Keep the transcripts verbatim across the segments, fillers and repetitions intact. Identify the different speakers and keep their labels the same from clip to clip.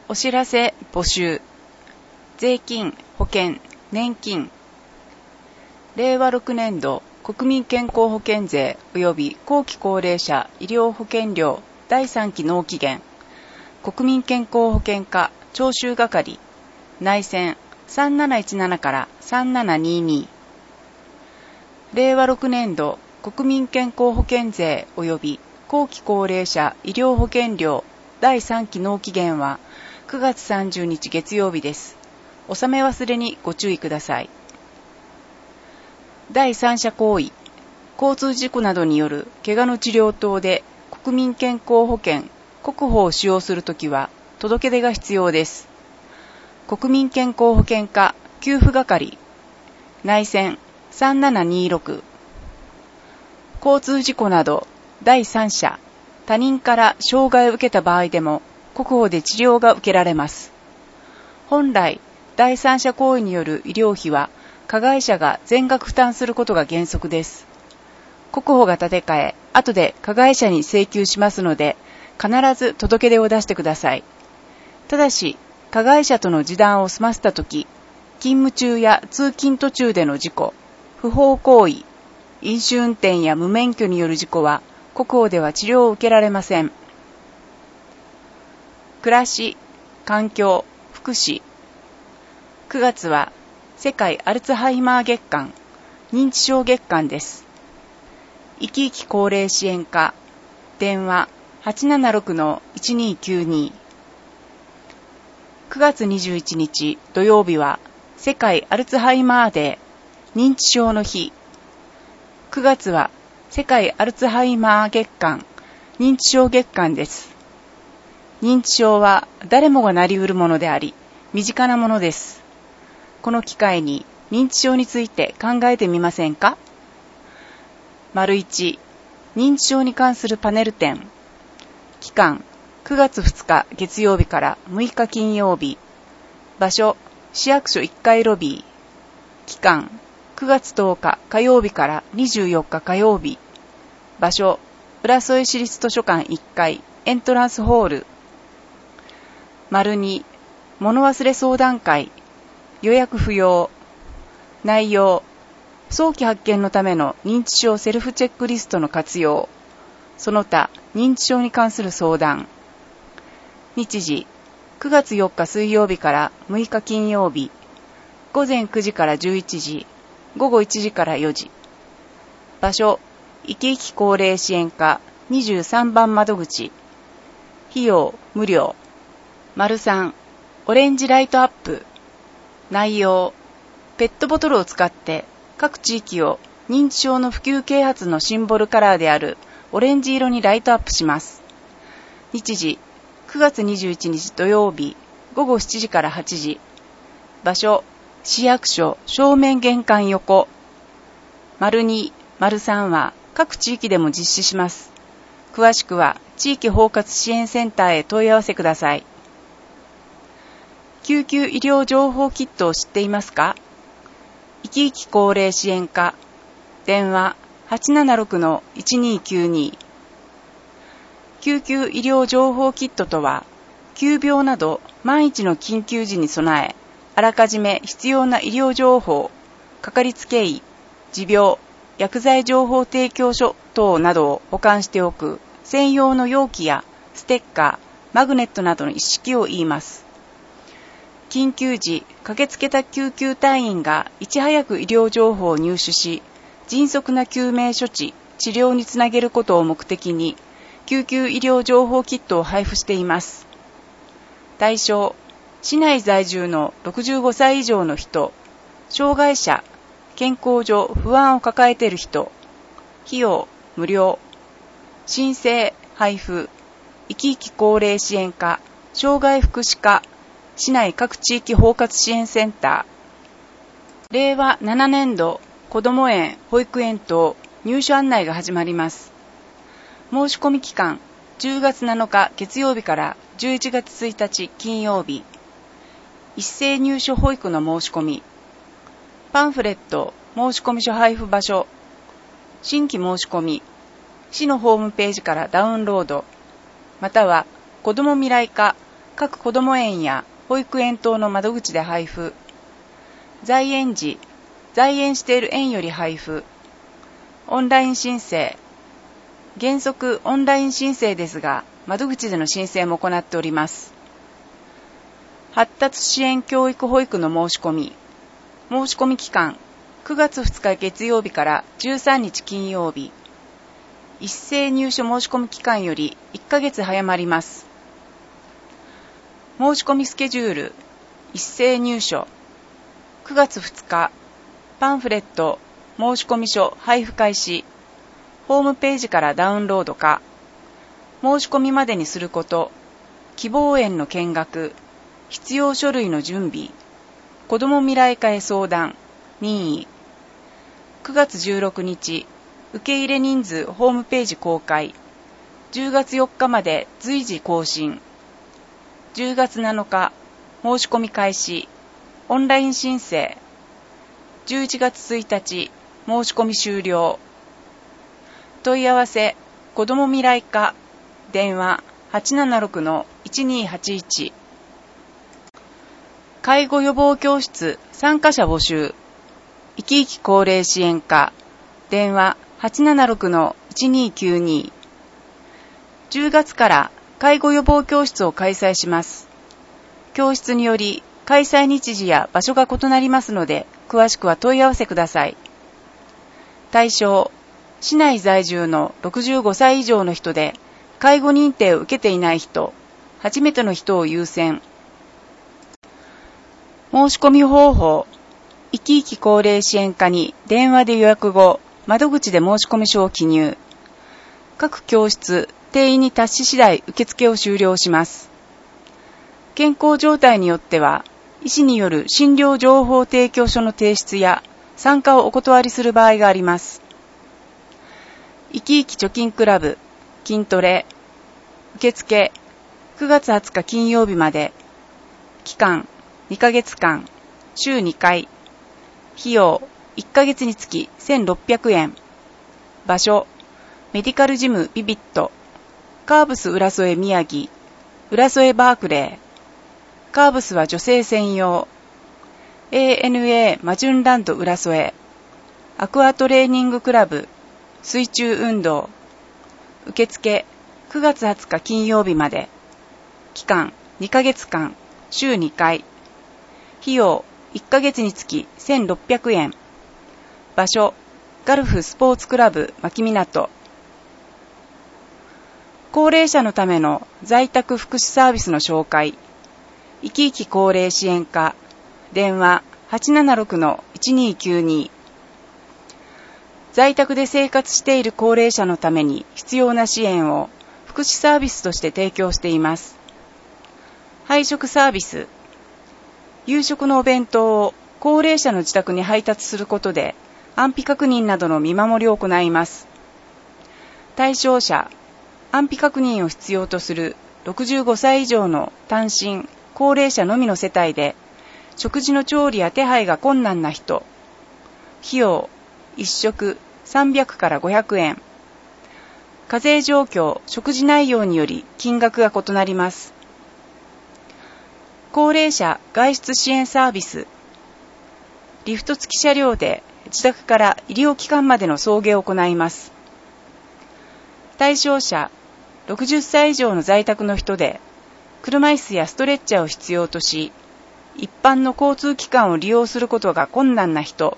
Speaker 1: お知らせ募集。税金、保険、年金。れいわろくねんど国民健康保険税及び後期高齢者医療保険料だいさんき納期限。国民健康保険課徴収係。内線さんなないちななからさんななにに。れいわろくねんど国民健康保険税及び後期高齢者医療保険料だいさんき納期限はくがつさんじゅうにち月曜日です。納め忘れにご注意ください。第三者行為、交通事故などによる怪我の治療等で国民健康保険、国保を使用するときは届け出が必要です。国民健康保険課給付係。内線さんななにろく。交通事故など第三者、他人から障害を受けた場合でも国保で治療が受けられます。本来、第三者行為による医療費は加害者が全額負担することが原則です。国保が立て替え、後で加害者に請求しますので、必ず届け出を出してください。ただし、加害者との示談を済ませたとき、勤務中や通勤途中での事故、不法行為、飲酒運転や無免許による事故は、国保では治療を受けられません。暮らし、環境、福祉。くがつは世界アルツハイマー月間、認知症月間です。生き生き高齢支援課、電話 はちななろくのいちにきゅうに。くがつにじゅういちにち土曜日は世界アルツハイマーデー、認知症の日。くがつは世界アルツハイマー月間、認知症月間です。認知症は誰もがなりうるものであり、身近なものです。この機会に認知症について考えてみませんか？丸いち、認知症に関するパネル展。期間、くがつふつか月曜日からむいか金曜日。場所、市役所いっかいロビー。期間、くがつとおか火曜日からにじゅうよっか火曜日。場所、浦添市立図書館いっかいエントランスホール。丸に、物忘れ相談会。予約不要。内容、早期発見のための認知症セルフチェックリストの活用。その他、認知症に関する相談。日時、くがつよっか水曜日からむいか金曜日。ごぜんくじからじゅういちじ、ごごいちじからよじ。場所、生き生き高齢支援課にじゅうさんばん窓口。費用、無料。丸さん、オレンジライトアップ。内容、ペットボトルを使って各地域を認知症の普及啓発のシンボルカラーであるオレンジ色にライトアップします。日時、くがつにじゅういちにち土曜日、ごごしちじからはちじ。場所、市役所正面玄関横。丸に、丸さんは各地域でも実施します。詳しくは地域包括支援センターへ問い合わせください。救急医療情報キットを知っていますか？生き生き高齢支援課、電話 はちななろくのいちにきゅうに。救急医療情報キットとは、急病など万一の緊急時に備え、あらかじめ必要な医療情報、かかりつけ医、持病、薬剤情報提供書等などを保管しておく専用の容器やステッカー、マグネットなどの一式を言います。緊急時、駆けつけた救急隊員がいち早く医療情報を入手し、迅速な救命処置、治療につなげることを目的に、救急医療情報キットを配布しています。対象、市内在住のろくじゅうごさい以上の人、障害者、健康上不安を抱えている人、費用、無料。申請、配布、生き生き高齢支援課、障害福祉課、市内各地域包括支援センター。れいわななねんどこども園、保育園等入所案内が始まります。申し込み期間、じゅうがつなのか月曜日からじゅういちがつついたち金曜日。一斉入所保育の申し込み。パンフレット、申し込み書配布場所。新規申し込み。市のホームページからダウンロード。または、子ども未来課各こども園や保育園等の窓口で配布。在園時、在園している園より配布。オンライン申請。原則オンライン申請ですが、窓口での申請も行っております。発達支援教育保育の申し込み。申し込み期間、くがつふつか月曜日からじゅうさんにち金曜日。一斉入所申し込み期間よりいっかげつ早まります。申し込みスケジュール。一斉入所。くがつふつか、パンフレット、申し込み書配布開始。ホームページからダウンロードか。申し込みまでにすること。希望園の見学。必要書類の準備。子ども未来課へ相談。任意。くがつじゅうろくにち、受け入れ人数ホームページ公開。じゅうがつよっかまで随時更新。じゅうがつなのか、申し込み開始。オンライン申請。じゅういちがつついたち、申し込み終了。問い合わせ、子ども未来課、電話 はちななろくのいちにはちいち。介護予防教室参加者募集。生き生き高齢支援課、電話 はちななろくのいちにきゅうに。じゅうがつから介護予防教室を開催します。教室により開催日時や場所が異なりますので、詳しくは問い合わせください。対象、市内在住のろくじゅうごさい以上の人で、介護認定を受けていない人、初めての人を優先。申し込み方法、生き生き高齢支援課に電話で予約後、窓口で申し込み書を記入。各教室、定員に達し次第受付を終了します。健康状態によっては、医師による診療情報提供書の提出や参加をお断りする場合があります。生き生き貯金クラブ、筋トレ、受付、くがつはつか金曜日まで、期間、にかげつかん、週にかい、費用、いっかげつにつきせんろっぴゃくえん、場所、メディカルジムビビット、カーブス浦添宮城、浦添バークレー、カーブスは女性専用、エーエヌエー マジュンランド浦添、アクアトレーニングクラブ、水中運動、受付、くがつはつか金曜日まで、期間、にかげつかん、週にかい、費用、いっかげつにつきせんろっぴゃくえん、場所、ガルフスポーツクラブ牧港。高齢者のための在宅福祉サービスの紹介。生き生き高齢支援課、電話 はちななろくのいちにきゅうに。在宅で生活している高齢者のために必要な支援を福祉サービスとして提供しています。配食サービス。夕食のお弁当を高齢者の自宅に配達することで安否確認などの見守りを行います。対象者、安否確認を必要とするろくじゅうごさい以上の単身、高齢者のみの世帯で、食事の調理や手配が困難な人。費用、いっしょくさんびゃくからごひゃくえん。課税状況、食事内容により金額が異なります。高齢者外出支援サービス。リフト付き車両で自宅から医療機関までの送迎を行います。対象者、ろくじゅっさい以上の在宅の人で、車椅子やストレッチャーを必要とし、一般の交通機関を利用することが困難な人。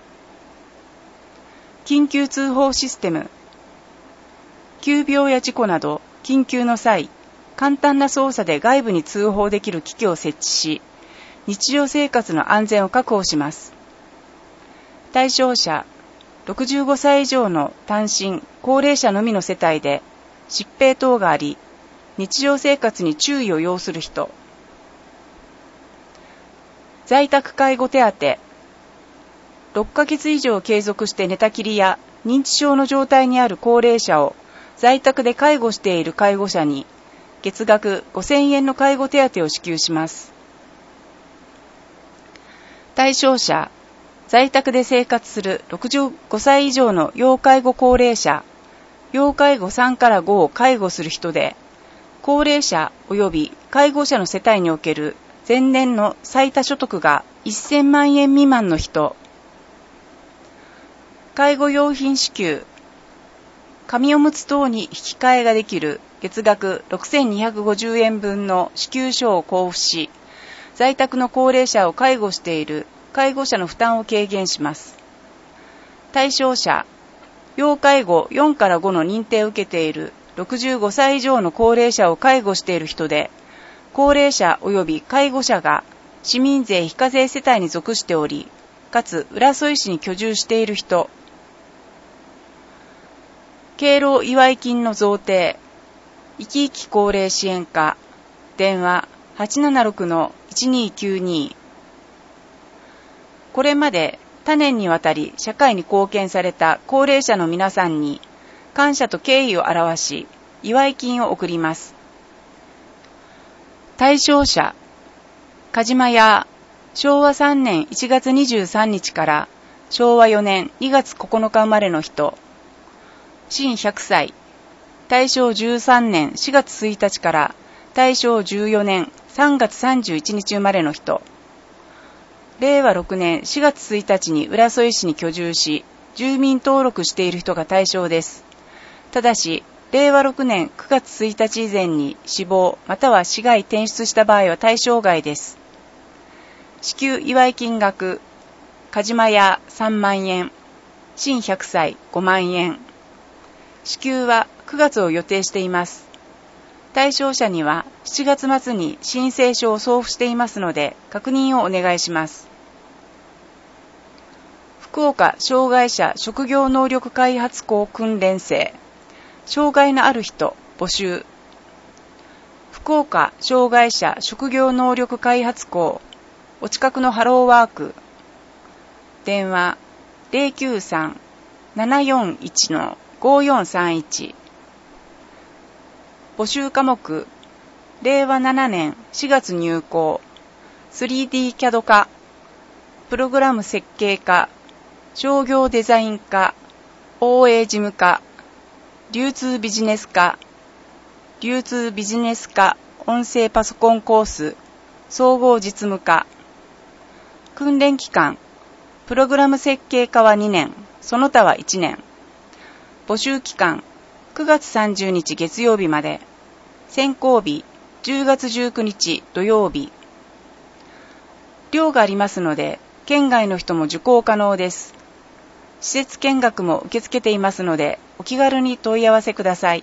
Speaker 1: 緊急通報システム。急病や事故など緊急の際、簡単な操作で外部に通報できる機器を設置し、日常生活の安全を確保します。対象者、ろくじゅうごさい以上の単身、高齢者のみの世帯で疾病等があり、日常生活に注意を要する人。在宅介護手当。ろっかげつ以上継続して寝たきりや認知症の状態にある高齢者を在宅で介護している介護者に月額ごせんえんの介護手当を支給します。対象者、在宅で生活するろくじゅうごさい以上の要介護高齢者、要介護さんからごを介護する人で、高齢者及び介護者の世帯における前年の最多所得がせんまんえん未満の人、介護用品支給、紙おむつ等に引き換えができる月額ろくせんにひゃくごじゅうえんぶんの支給書を交付し、在宅の高齢者を介護している介護者の負担を軽減します。対象者、要介護よんからごの認定を受けているろくじゅうごさい以上の高齢者を介護している人で、高齢者及び介護者が市民税非課税世帯に属しており、かつ浦添市に居住している人、敬老祝い金の贈呈、生き生き高齢支援課、電話 はちななろくのいちにきゅうに。これまで多年にわたり社会に貢献された高齢者の皆さんに感謝と敬意を表し、祝い金を贈ります。対象者、鹿島屋、しょうわさんねんいちがつにじゅうさんにちからしょうわよねんにがつここのか生まれの人、新ひゃくさい、大正じゅうさんねんしがつついたちから大正じゅうよねんさんがつさんじゅういちにち生まれの人、れいわろくねんしがつついたちに浦添市に居住し、住民登録している人が対象です。ただし、れいわろくねんくがつついたち以前に死亡または市外転出した場合は対象外です。支給祝い金額、鹿島屋さんまんえん、新ひゃくさいごまんえん。支給はくがつを予定しています。対象者にはしちがつまつに申請書を送付していますので、確認をお願いします。福岡障害者職業能力開発校訓練生、障害のある人募集。福岡障害者職業能力開発校、お近くのハローワーク。電話 ゼロきゅうさん ななよんいち のごよんさんいち。募集科目、れいわななねんしがつ入校、スリーディー キャド 科、プログラム設計科、商業デザイン科、オーエー 事務科、流通ビジネス科、流通ビジネス科音声パソコンコース、総合実務科。訓練期間、プログラム設計科はにねん、その他はいちねん。募集期間、くがつさんじゅうにち月曜日まで。選考日、じゅうがつじゅうくにち土曜日。寮がありますので、県外の人も受講可能です。施設見学も受け付けていますので、お気軽に問い合わせください。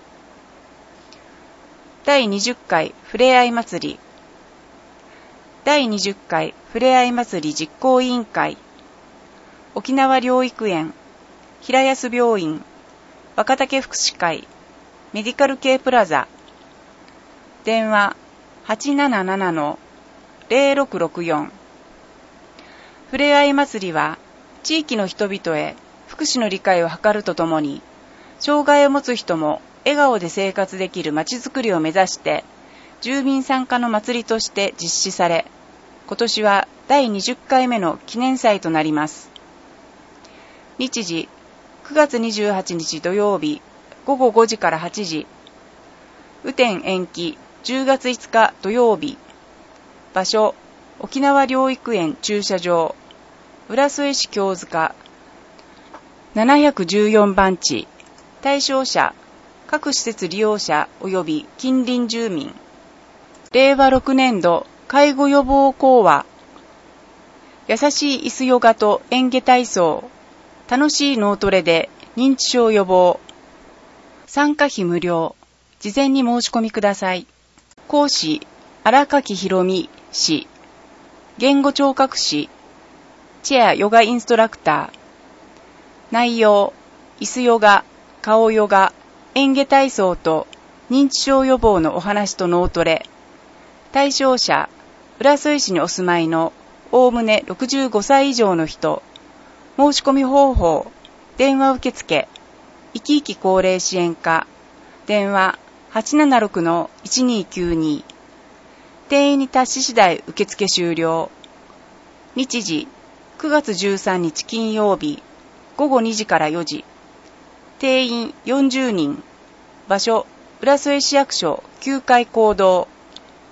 Speaker 1: だいにじゅっかいふれあい祭り。だいにじゅっかいふれあい祭り実行委員会。沖縄療育園、平安病院、若竹福祉会、メディカル系プラザ。電話 はちななななのぜろろくろくよん。ふれあい祭りは地域の人々へ福祉の理解を図るとともに、障害を持つ人も笑顔で生活できるまちづくりを目指して住民参加の祭りとして実施され、今年はだいにじゅっかいめの記念祭となります。日時くがつにじゅうはちにち土曜日ごごごじからはちじ、雨天延期じゅうがついつか土曜日。場所、沖縄療育園駐車場、浦添市京塚ななひゃくじゅうよんばん地。対象者、各施設利用者及び近隣住民。れいわろくねんど介護予防講話。優しい椅子ヨガと嚥下体操。楽しい脳トレで認知症予防。参加費無料。事前に申し込みください。講師、荒垣ひろみ氏。言語聴覚士。チェアヨガインストラクター。内容、椅子ヨガ、顔ヨガ、嚥下体操と認知症予防のお話と脳トレ。対象者、浦添市にお住まいのおおむねろくじゅうごさい以上の人。申し込み方法、電話受付、生き生き高齢支援課、電話 はちななろくのいちにきゅうに。定員に達し次第受付終了。日時、くがつじゅうさんにち金曜日、ごごにじからよじ。定員よんじゅうにん。場所、浦添市役所きゅうかい講堂。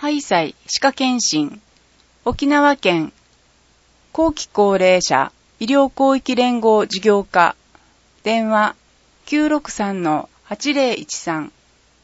Speaker 1: ハイサイ歯科検診、沖縄県後期高齢者医療広域連合事業課、電話 きゅうろくさんのはちぜろいちさん。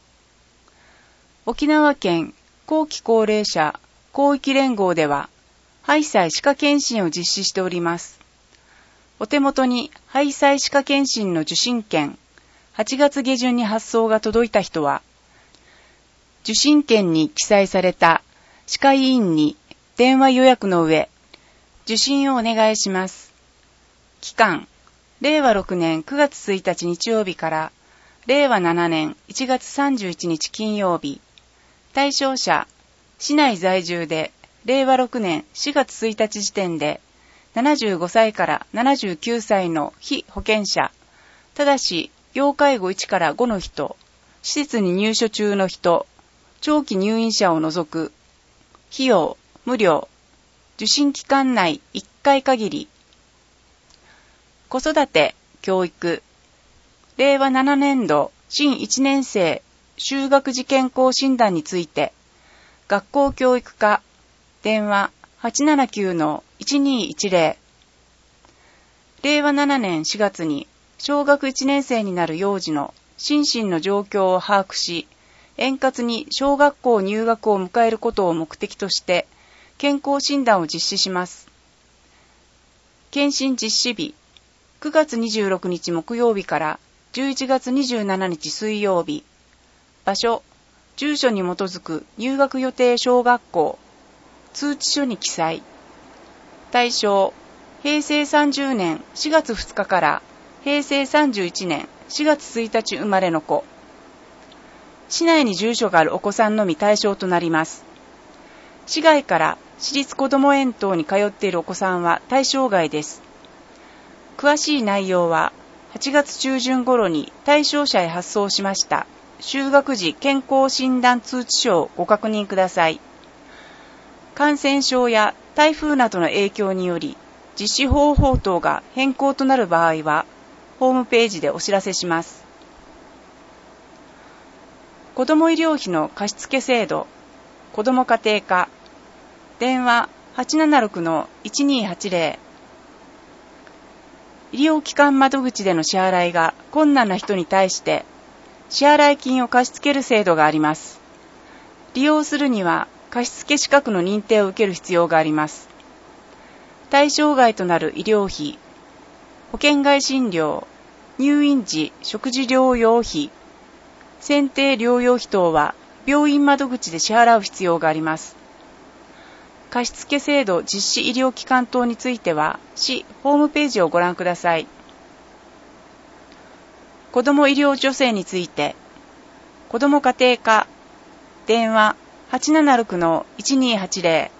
Speaker 1: 沖縄県後期高齢者広域連合では、ハイサイ歯科検診を実施しております。お手元にハイサイ歯科検診の受診券、はちがつげじゅんに発送が届いた人は、受診券に記載された歯科医院に電話予約の上、受診をお願いします。期間、れいわろくねんくがつついたち日曜日かられいわななねんいちがつさんじゅういちにち金曜日。対象者、市内在住でれいわろくねんしがつついたち時点でななじゅうごさいからななじゅうきゅうさいの被保険者、ただし要介護いちからごの人、施設に入所中の人、長期入院者を除く、費用無料、受診期間内いっかい限り。子育て、教育、れいわななねんど新いちねんせい就学時健康診断について、学校教育課、電話 はちななきゅうのいちにいちぜろ。れいわななねんしがつに小学いちねんせいになる幼児の心身の状況を把握し、円滑に小学校入学を迎えることを目的として健康診断を実施します。検診実施日、くがつにじゅうろくにち木曜日からじゅういちがつにじゅうしちにち水曜日。場所、住所に基づく入学予定小学校、通知書に記載。対象、へいせいさんじゅうねんしがつふつかからへいせいさんじゅういちねんしがつついたち生まれの子。市内に住所があるお子さんのみ対象となります。市外から私立こども園等に通っているお子さんは対象外です。詳しい内容ははちがつちゅうじゅん頃に対象者へ発送しました就学時健康診断通知書をご確認ください。感染症や台風などの影響により実施方法等が変更となる場合はホームページでお知らせします。子ども医療費の貸付制度、子ども家庭課、電話 はちななろくのいちにーはちぜろ。医療機関窓口での支払いが困難な人に対して支払い金を貸し付ける制度があります。利用するには貸付資格の認定を受ける必要があります。対象外となる医療費、保険外診療、入院時食事療養費、選定療養費等は病院窓口で支払う必要があります。貸付制度実施医療機関等については市ホームページをご覧ください。子ども医療助成について、子ども家庭課、電話 はちななろくのいちにーはちぜ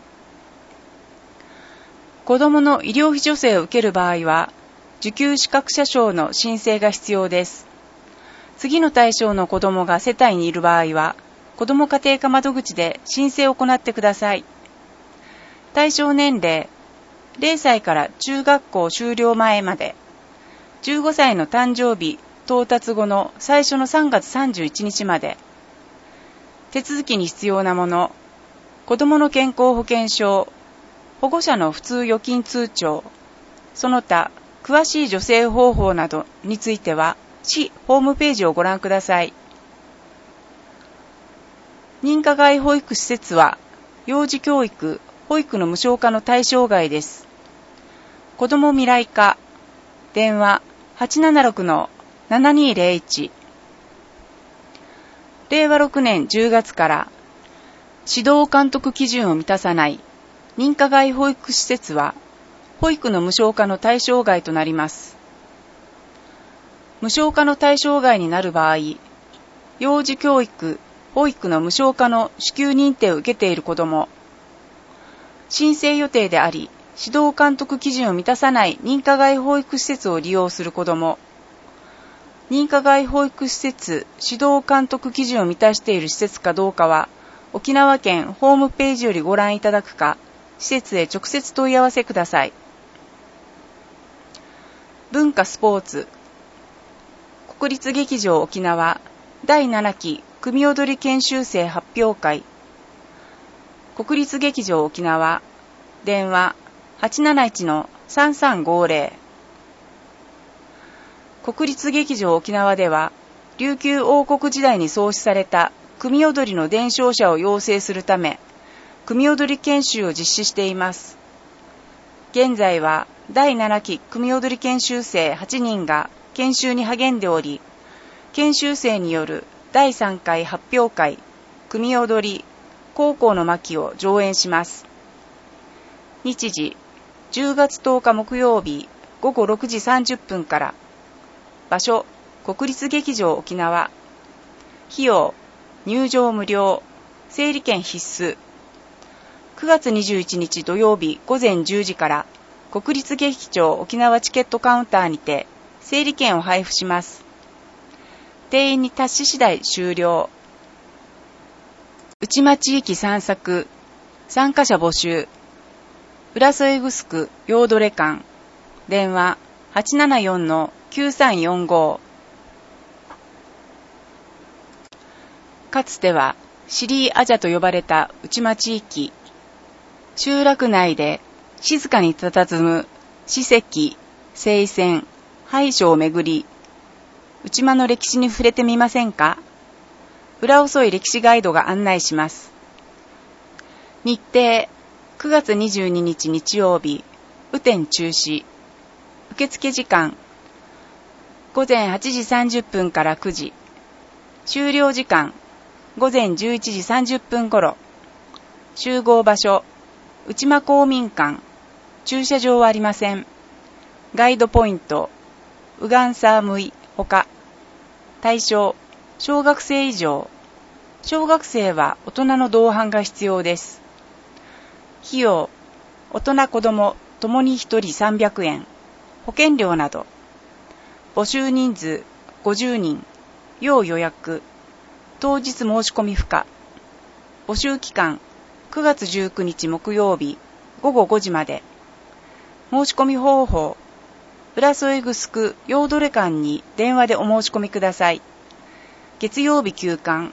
Speaker 1: ろ。子どもの医療費助成を受ける場合は、受給資格者証の申請が必要です。次の対象の子どもが世帯にいる場合は、子ども家庭課窓口で申請を行ってください。対象年齢、れいさいから中学校修了前まで、じゅうごさいの誕生日到達後の最初のさんがつさんじゅういちにちまで。手続きに必要なもの、子どもの健康保険証、保護者の普通預金通帳、その他詳しい助成方法などについては市ホームページをご覧ください。認可外保育施設は幼児教育、保育の無償化の対象外です。子ども未来課、電話 はちななろくのななにーぜろいち。れいわろくねんじゅうがつから指導監督基準を満たさない認可外保育施設は保育の無償化の対象外となります。無償化の対象外になる場合、幼児教育、保育の無償化の支給認定を受けている子ども、申請予定であり、指導監督基準を満たさない認可外保育施設を利用する子ども、認可外保育施設指導監督基準を満たしている施設かどうかは、沖縄県ホームページよりご覧いただくか、施設へ直接問い合わせください。文化スポーツ、国立劇場沖縄だいななき組踊り研修生発表会、 国立劇場沖縄、電話 はちなないちのさんさんごぜろ。国立劇場沖縄では、琉球王国時代に創始された組踊りの伝承者を養成するため、組踊り研修を実施しています。現在はだいななき組踊り研修生はちにんが研修に励んでおり、研修生によるだいさんかい発表会、組踊り、高校の巻を上演します。日時、じゅうがつとおか木曜日ごごろくじさんじゅっぷんから。場所、国立劇場沖縄。費用、入場無料、整理券必須。くがつにじゅういちにち土曜日ごぜんじゅうじから国立劇場沖縄チケットカウンターにて整理券を配布します。定員に達し次第終了。内間地域散策、参加者募集。浦添グスクヨードレ館、電話 はちななよんのきゅうさんよんご。かつてはシリーアジャと呼ばれた内間地域。集落内で静かに佇む史跡、聖戦、廃所を巡り、内間の歴史に触れてみませんか？浦遅い歴史ガイドが案内します。日程、くがつにじゅうににち日曜日、雨天中止。受付時間、ごぜんはちじさんじゅっぷんからくじ。終了時間、ごぜんじゅういちじさんじゅっぷん頃。集合場所、内間公民館。駐車場はありません。ガイドポイント、ウガンサームイほか。対象、小学生以上。小学生は大人の同伴が必要です。費用、大人子供ともにひとりさんびゃくえん。保険料など。募集人数ごじゅうにん。要予約。当日申し込み不可。募集期間、くがつじゅうくにち木曜日ごごごじまで。申し込み方法、浦添グスクヨードレ館に電話でお申し込みください。月曜日休館。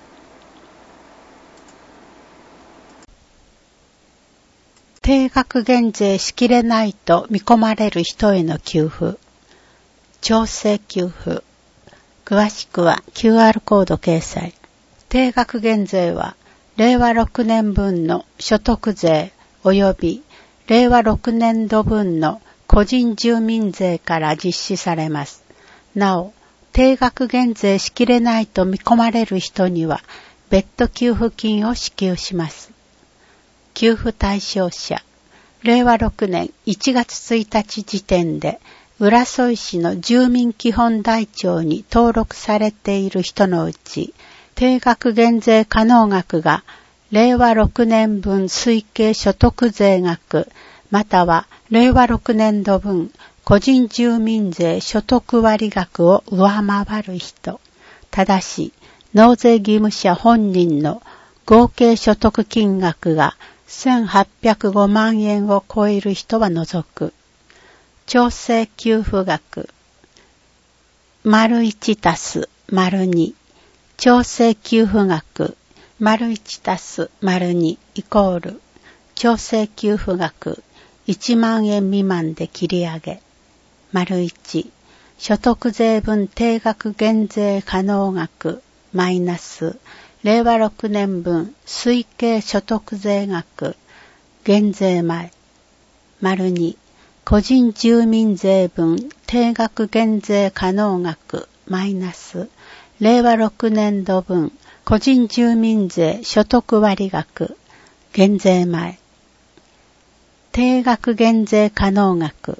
Speaker 2: 定額減税しきれないと見込まれる人への給付。調整給付。詳しくは キューアール コード掲載。定額減税は、れいわろくねんぶんの所得税及びれいわろくねんどぶんの個人住民税から実施されます。なお、定額減税しきれないと見込まれる人には、別途給付金を支給します。給付対象者、れいわろくねんいちがつついたち時点で、浦添市の住民基本台帳に登録されている人のうち、定額減税可能額がれいわろくねんぶん推計所得税額またはれいわろくねんどぶん個人住民税所得割額を上回る人。ただし、納税義務者本人の合計所得金額がせんはっぴゃくごまんえんを超える人は除く。調整給付額。丸いちたす丸に。調整給付額。丸いちたす丸にイコール。調整給付額。いちまんえん未満で切り上げ。丸いち。所得税分定額減税可能額。マイナス。れいわろくねんぶん推計所得税額。減税前。丸に。個人住民税分定額減税可能額。マイナス。れいわろくねんどぶん個人住民税所得割額。減税前。定額減税可能額。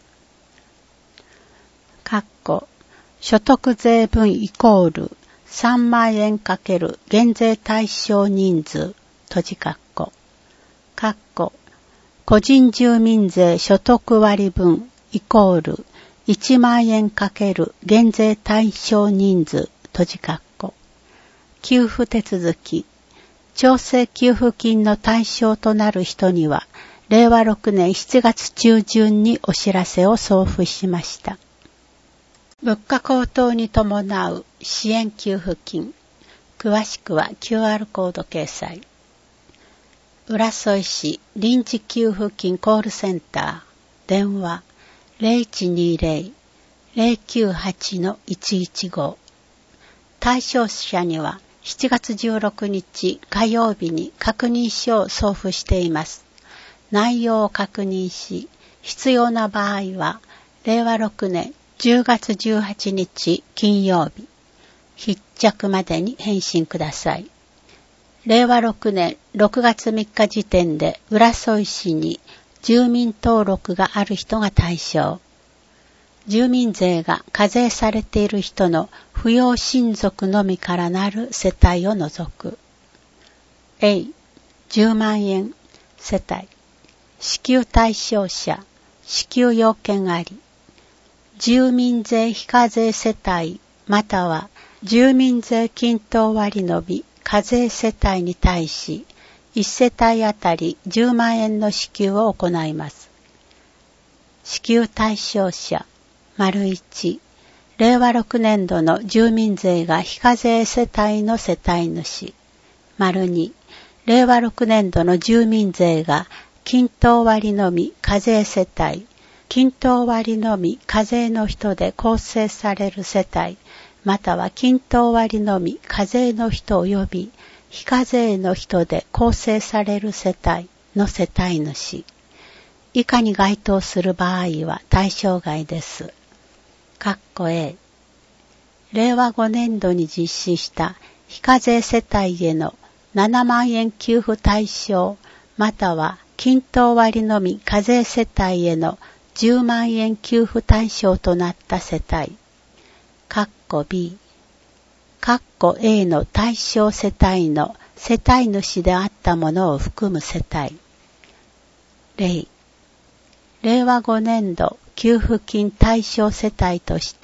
Speaker 2: 括弧所得税分イコールさんまんえんかける減税対象人数。閉じ括弧。括弧個人住民税所得割分イコールいちまんえんかける減税対象人数。閉じ括弧。給付手続き。調整給付金の対象となる人には、れいわろくねんしちがつちゅうじゅんにお知らせを送付しました。物価高騰に伴う支援給付金。詳しくは キューアール コード掲載。 浦添市臨時給付金コールセンター、電話 ゼロいちにゼロ ゼロきゅうはち いちいちご。対象者にはしちがつじゅうろくにち火曜日に確認書を送付しています。内容を確認し、必要な場合は、れいわろくねんじゅうがつじゅうはちにち金曜日、必着までに返信ください。れいわろくねんろくがつみっか時点で浦添市に住民登録がある人が対象。住民税が課税されている人の扶養親族のみからなる世帯を除く。A、じゅうまんえん世帯。支給対象者、支給要件あり。住民税非課税世帯または住民税均等割のみ課税世帯に対し、いち世帯あたりじゅうまんえんの支給を行います。支給対象者、丸いち、れいわろくねん度の住民税が非課税世帯の世帯主、丸に、れいわろくねん度の住民税が均等割のみ課税世帯、均等割のみ課税の人で構成される世帯、または均等割のみ課税の人及び非課税の人で構成される世帯の世帯主。以下に該当する場合は対象外です。括弧 A、れいわごねん度に実施した非課税世帯へのななまんえん給付対象、または均等割のみ課税世帯へのじゅうまんえん給付対象となった世帯。括弧 B、括弧 A の対象世帯の世帯主であったものを含む世帯。例、れいわごねん度給付金対象世帯として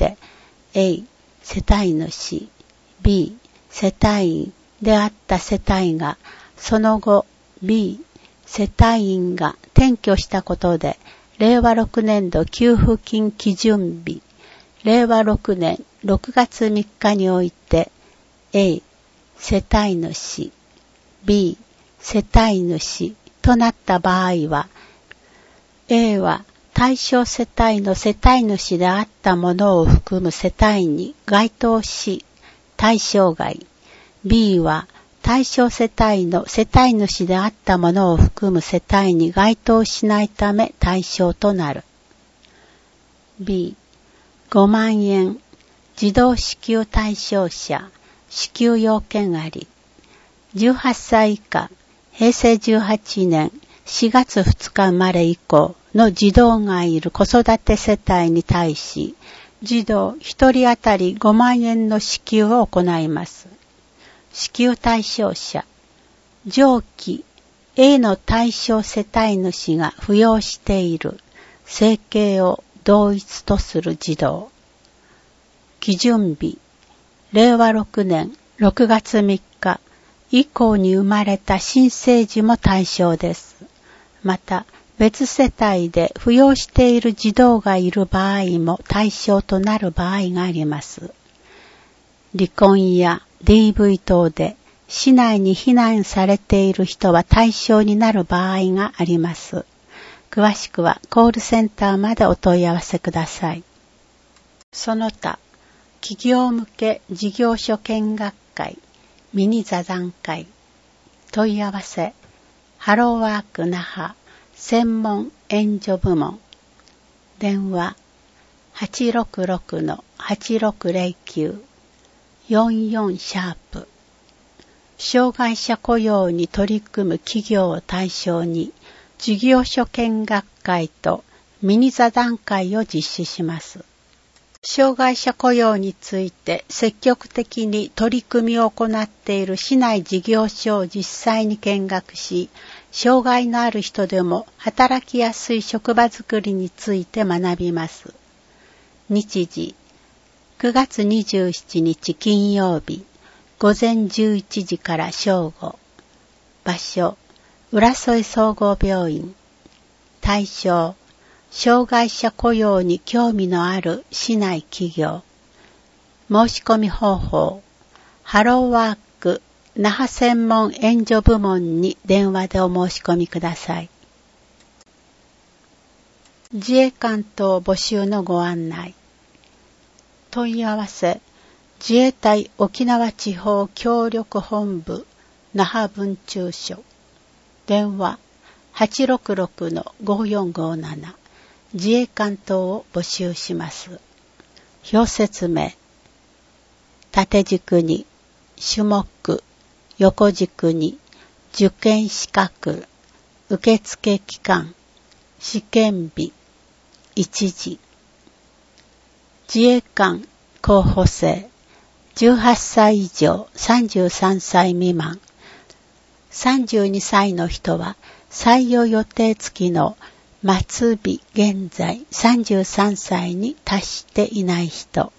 Speaker 2: A 世帯主、B 世帯員であった世帯がその後 B 世帯員が転居したことでれいわろくねん度給付金基準日れいわろくねんろくがつみっかにおいて A 世帯主、B 世帯主となった場合は A は対象世帯の世帯主であったものを含む世帯に該当し対象外、B は対象世帯の世帯主であったものを含む世帯に該当しないため対象となる。B、ごまんえん児童支給対象者、支給要件あり。じゅうはっさい以下、へいせいじゅうはちねんしがつふつか生まれ以降の児童がいる子育て世帯に対し、児童ひとり当たりごまんえんの支給を行います。支給対象者、上記 A の対象世帯主が扶養している生計を同一とする児童。基準日、れいわろくねんろくがつみっか以降に生まれた新生児も対象です。また、別世帯で扶養している児童がいる場合も対象となる場合があります。離婚や ディーブイ 等で市内に避難されている人は対象になる場合があります。詳しくはコールセンターまでお問い合わせください。その他、企業向け事業所見学会、ミニ座談会、問い合わせ、ハローワーク那覇専門援助部門、電話 はちろくろく はちろくゼロきゅう よんよんシャープ。障害者雇用に取り組む企業を対象に事業所見学会とミニ座談会を実施します。障害者雇用について積極的に取り組みを行っている市内事業所を実際に見学し、障害のある人でも働きやすい職場づくりについて学びます。日時、くがつにじゅうしちにち金曜日、午前じゅういちじから正午。場所、浦添総合病院。対象、障害者雇用に興味のある市内企業。申し込み方法、ハローワーク那覇専門援助部門に電話でお申し込みください。自衛官等募集のご案内。問い合わせ、自衛隊沖縄地方協力本部那覇分駐所。電話 はちろくろくのごよんごなな。自衛官等を募集します。表説明。縦軸に種目、横軸に受験資格、受付期間、試験日、一時。自衛官候補生、じゅうはっさい以上さんじゅうさんさい未満。さんじゅうにさいの人は採用予定付きの末日現在さんじゅうさんさいに達していない人。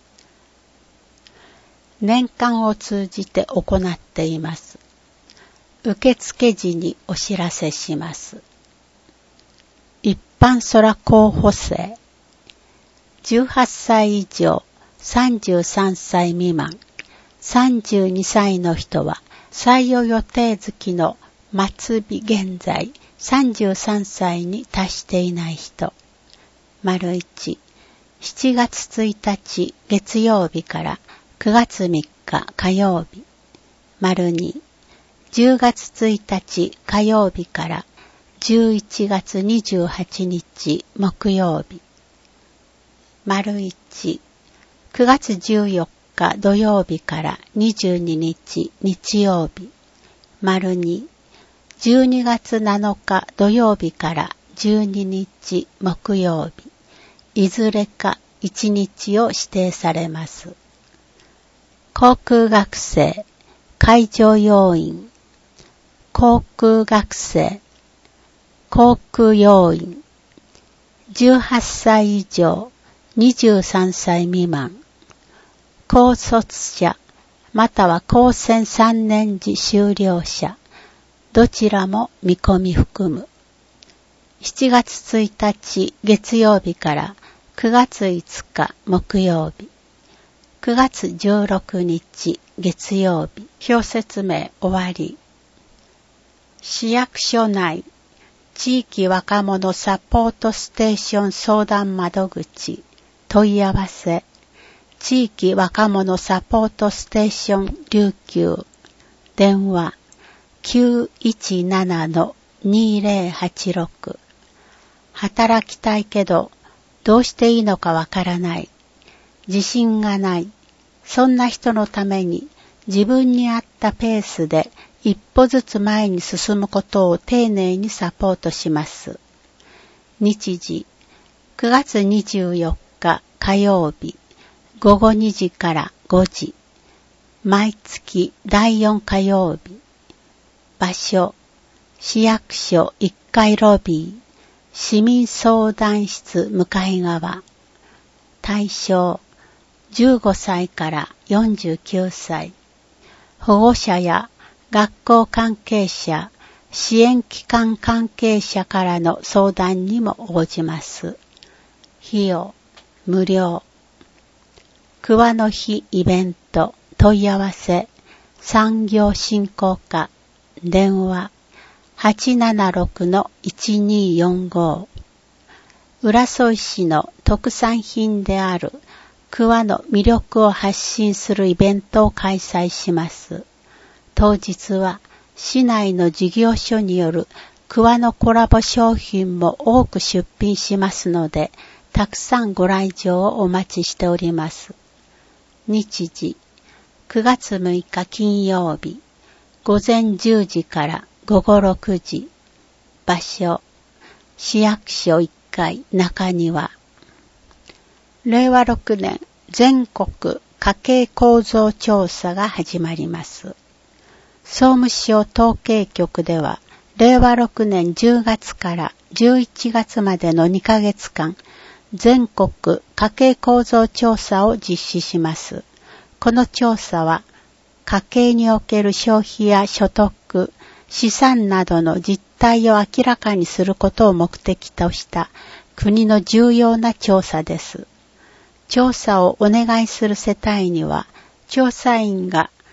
Speaker 2: 年間を通じて行っています。受付時にお知らせします。一般空候補生。じゅうはっさい以上さんじゅうさんさい未満。さんじゅうにさいの人は採用予定月の末日現在さんじゅうさんさいに達していない人。丸一、しちがつついたち月曜日からくがつみっか火曜日。丸二、じゅうがつついたち火曜日からじゅういちがつにじゅうはちにち木曜日。丸一、くがつじゅうよっか土曜日からにじゅうににち日曜日。丸二、じゅうにがつなのか土曜日からじゅうににち木曜日。いずれかいちにちを指定されます。航空学生、海上要員、航空学生、航空要員、じゅうはっさい以上にじゅうさんさい未満、高卒者または高専さんねん時修了者、どちらも見込み含む。しちがつついたち月曜日からくがついつか木曜日。くがつじゅうろくにち月曜日。表説明終わり。市役所内地域若者サポートステーション相談窓口問い合わせ。地域若者サポートステーション琉球。電話 きゅういちななのにぜろはちろく。働きたいけどどうしていいのかわからない。自信がない。そんな人のために自分に合ったペースで一歩ずつ前に進むことを丁寧にサポートします。日時くがつにじゅうよっか火曜日ごごにじからごじ。毎月だいよん火曜日。場所市役所いっかいロビー市民相談室向かい側。対象じゅうごさいからよんじゅうきゅうさい。保護者や学校関係者、支援機関関係者からの相談にも応じます。費用無料。桑の日イベント問い合わせ産業振興課電話 はちななろくのいちによんご。浦添市の特産品である桑の魅力を発信するイベントを開催します。当日は市内の事業所による桑のコラボ商品も多く出品しますので、たくさんご来場をお待ちしております。日時くがつむいか金曜日ごぜんじゅうじからごごろくじ。場所市役所いっかい中庭。れいわろくねん全国家計構造調査が始まります。総務省統計局ではれいわろくねんじゅうがつからじゅういちがつまでのにかげつかん全国家計構造調査を実施します。この調査は家計における消費や所得、資産などの実態を明らかにすることを目的とした国の重要な調査です。調査をお願いする世帯には、調査員が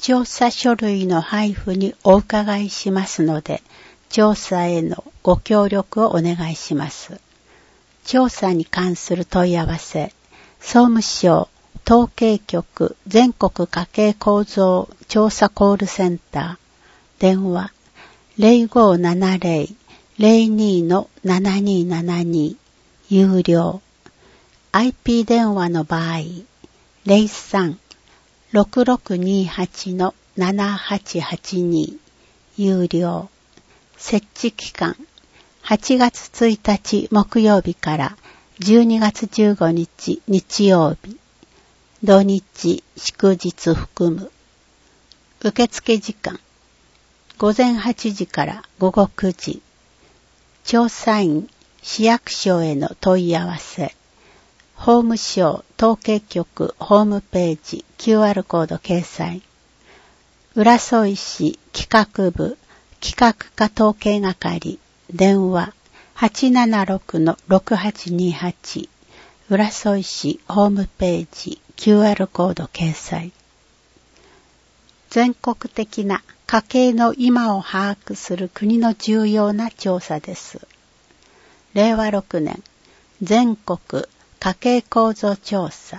Speaker 2: 調査書類の配布にお伺いしますので、調査へのご協力をお願いします。調査に関する問い合わせ、総務省統計局全国家計構造調査コールセンター、電話 ゼロごーななゼロ ゼロに のななにーななに、有料。アイピー 電話の場合、ゼロさん ろくろくにはち のななはちはちに、有料。設置期間、はちがつついたち木曜日からじゅうにがつじゅうごにち日曜日。土日、祝日含む。受付時間、ごぜんはちじからごごくじ。調査員、市役所への問い合わせ。法務省統計局ホームページ キューアール コード掲載。浦添市企画部企画課統計係電話 はちななろくのろくはちにはち。浦添市ホームページ キューアール コード掲載。全国的な家計の今を把握する国の重要な調査です。れいわろくねん全国家計構造調査。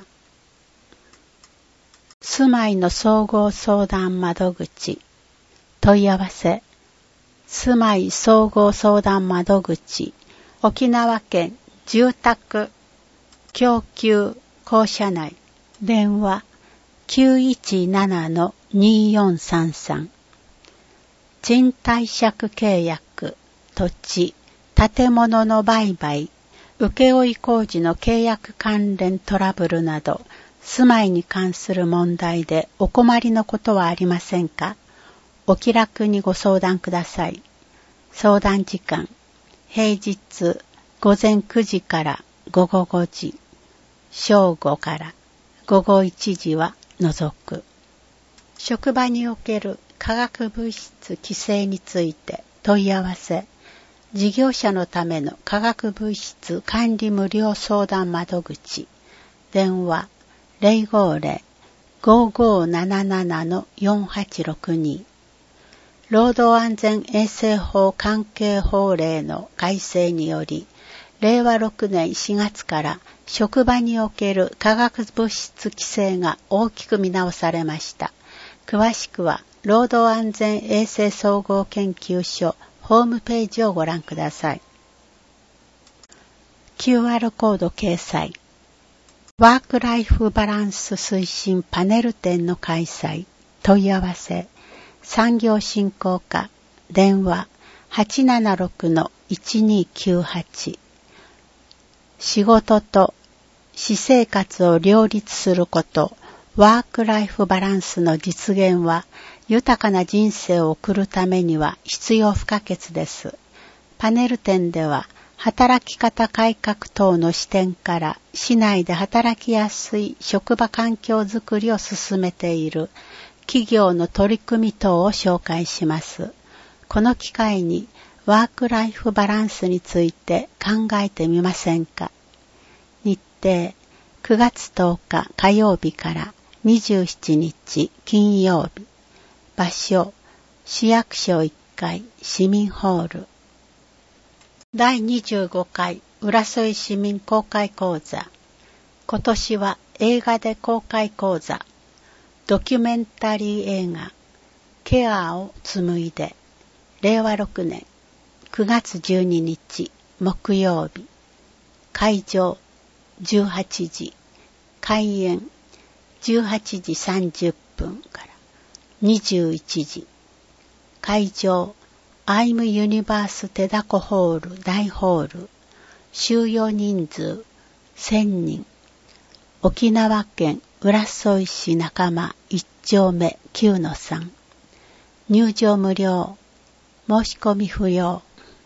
Speaker 2: 住まいの総合相談窓口。問い合わせ。住まい総合相談窓口。沖縄県住宅供給公社内。電話 きゅういちななのにーよんさんさん。賃貸借契約、土地、建物の売買、請負工事の契約関連トラブルなど、住まいに関する問題でお困りのことはありませんか？お気楽にご相談ください。相談時間、平日ごぜんくじからごごごじ、正午からごごいちじは除く。職場における化学物質規制について問い合わせ。事業者のための化学物質管理無料相談窓口。電話 ゼロごゼロ ごごななななのよんはちろくに。労働安全衛生法関係法令の改正により、れいわろくねんしがつから職場における化学物質規制が大きく見直されました。詳しくは、労働安全衛生総合研究所ホームページをご覧ください。キューアール コード掲載。ワークライフバランス推進パネル展の開催。問い合わせ。産業振興課。電話 はちななろくのいちにきゅうはち。仕事と私生活を両立すること。ワークライフバランスの実現は、豊かな人生を送るためには必要不可欠です。パネル展では、働き方改革等の視点から、市内で働きやすい職場環境づくりを進めている企業の取り組み等を紹介します。この機会に、ワークライフバランスについて考えてみませんか。日程、くがつとおか火曜日からにじゅうしちにち金曜日。場所、市役所いっかい市民ホール。だいにじゅうごかい浦添市民公開講座。今年は映画で公開講座。ドキュメンタリー映画、ケアを紡いで。れいわろくねんくがつじゅうににち木曜日。会場じゅうはちじ。開演じゅうはちじさんじゅっぷんからにじゅういちじ。会場アイムユニバース手だこホール大ホール。収容人数せんにん。沖縄県浦添市仲間いっちょうめきゅうのさん。入場無料。申し込み不要。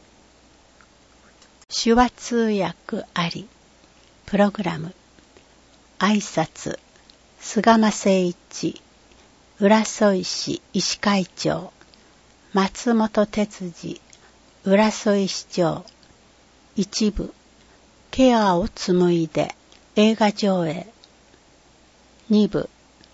Speaker 2: 手話通訳あり。プログラム。挨拶。菅間誠一。浦添市医師会長。松本哲司。浦添市長。一部。ケアを紡いで映画上映。二部。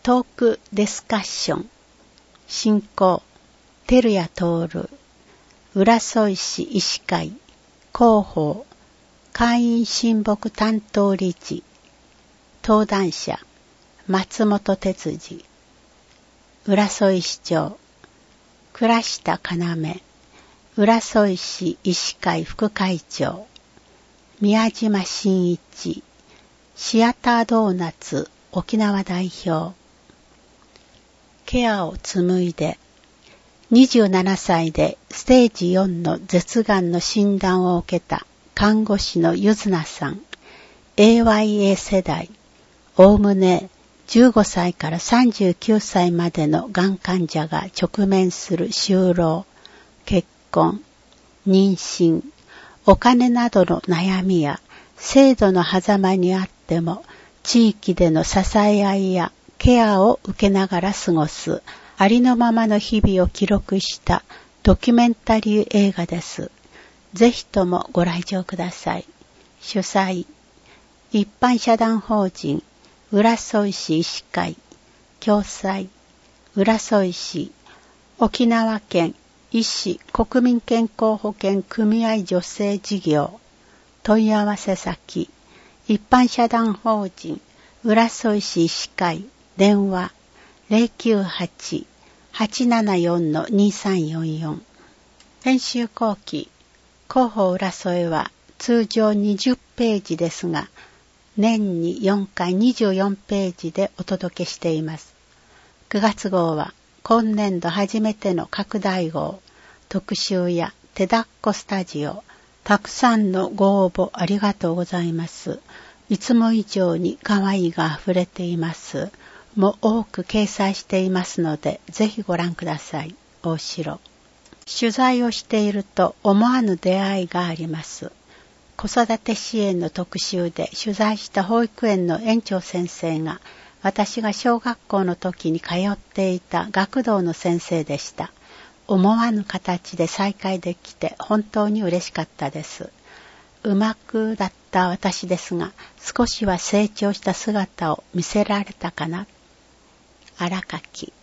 Speaker 2: トークディスカッション、進行、照屋徹、浦添市医師会、広報、会員親睦担当理事、登壇者、松本哲司、浦添市長、倉下要、浦添市医師会副会長、宮島真一、シアタードーナツ沖縄代表、ケアを紡いで、にじゅうななさいでステージよんの舌がんの診断を受けた看護師のゆずなさん、エーワイエー 世代、おおむねじゅうごさいからさんじゅうきゅうさいまでのがん患者が直面する就労、結婚、妊娠、お金などの悩みや制度の狭間にあっても地域での支え合いやケアを受けながら過ごすありのままの日々を記録したドキュメンタリー映画です。ぜひともご来場ください。主催、一般社団法人浦添市医師会、共催、浦添市、沖縄県医師国民健康保険組合女性事業、問い合わせ先、一般社団法人浦添市医師会、電話 ゼロきゅうはち はちななよん にさんよんよん。編集後期、広報浦添は通常にじゅっページですが、年によんかいにじゅうよんページでお届けしています。くがつ号は今年度初めての拡大号、特集や手だっこスタジオ、たくさんのご応募ありがとうございます。いつも以上に可愛いが溢れています。もう多く掲載していますので、ぜひご覧ください。大城。取材をしていると思わぬ出会いがあります。子育て支援の特集で取材した保育園の園長先生が、私が小学校の時に通っていた学童の先生でした。思わぬ形で再会できて本当に嬉しかったです。うまくだった私ですが、少しは成長した姿を見せられたかな。荒垣。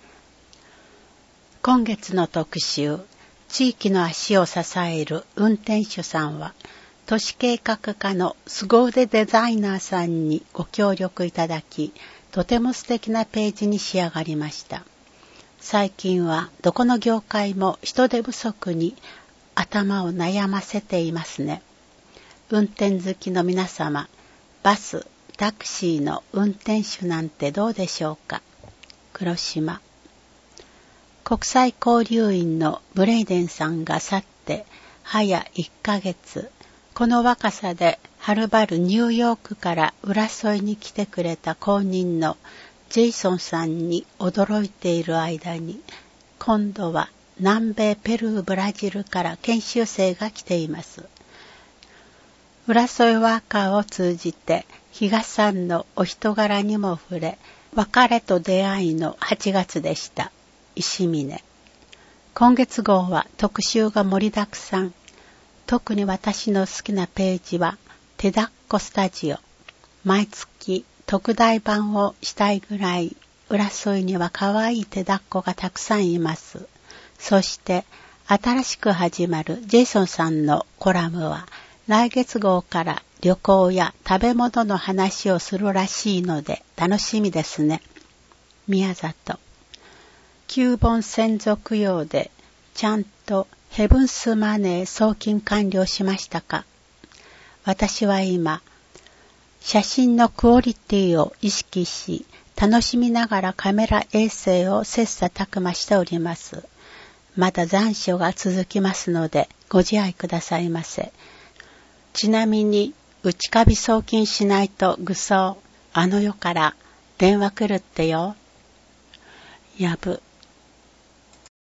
Speaker 2: 今月の特集、地域の足を支える運転手さんは、都市計画課の凄腕デザイナーさんにご協力いただき、とても素敵なページに仕上がりました。最近はどこの業界も人手不足に頭を悩ませていますね。運転好きの皆様、バス、タクシーの運転手なんてどうでしょうか。黒島。国際交流員のブレイデンさんが去って早いっかげつ、この若さではるばるニューヨークから浦添に来てくれた後任のジェイソンさんに驚いている間に、今度は南米ペルーブラジルから研修生が来ています。浦添ワーカーを通じて比嘉さんのお人柄にも触れ、別れと出会いのはちがつでした。石峰。今月号は特集が盛りだくさん。特に私の好きなページは手だっこスタジオ。毎月特大版をしたいぐらい浦添には可愛い手だっこがたくさんいます。そして新しく始まるジェイソンさんのコラムは来月号から旅行や食べ物の話をするらしいので楽しみですね。宮里。きゅうぼん専属用でちゃんとヘブンスマネー送金完了しましたか？私は今、写真のクオリティを意識し、楽しみながらカメラ衛星を切磋琢磨しております。まだ残暑が続きますので、ご自愛くださいませ。ちなみに、内カビ送金しないと愚僧、あの世から電話来るってよ。やぶ。